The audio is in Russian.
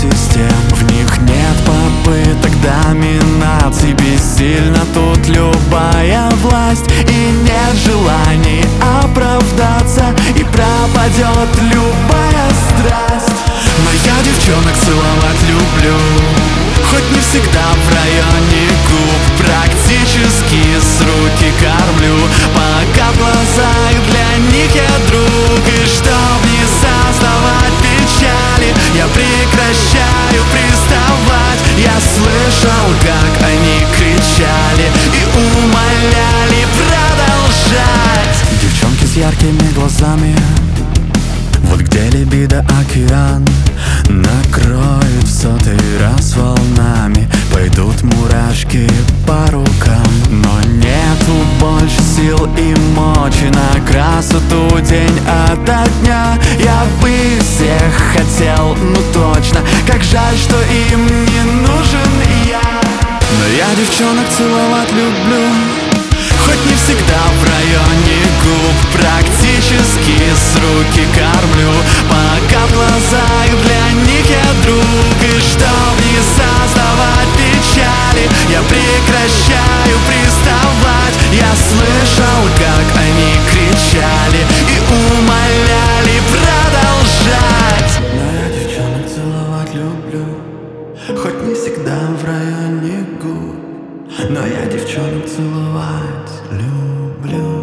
систем. В них нет попыток доминации, бессильна тут любая власть. И нет желаний оправдаться, и пропадет любая страсть. Но я девчонок целовать люблю, хоть не всегда в районе губ. Практически с руки кормлю, пока в глазах для них я друг. И чтоб не создавать печали, я прекращаю приставать. Я слышал, как они кричали и умоляли продолжать. Девчонки с яркими глазами, вот где либидо океан накроет в 100-й раз волнами. Пойдут мурашки по рукам, но нету больше сил и мочи на красоту день ото дня. Я бы всех хотел, ну точно, как жаль, что им не нужен я. Но я девчонок целовать люблю, хоть не всегда в районе губ. Практически с руки кормлю, пока в глазах для них я друг. И чтоб не создавать печали, я прекращаю приставать. Я слышал, как они кричали и умоляли продолжать. Но я девчонок целовать люблю, хоть не всегда в районе губ. Но я девчонок целовать люблю.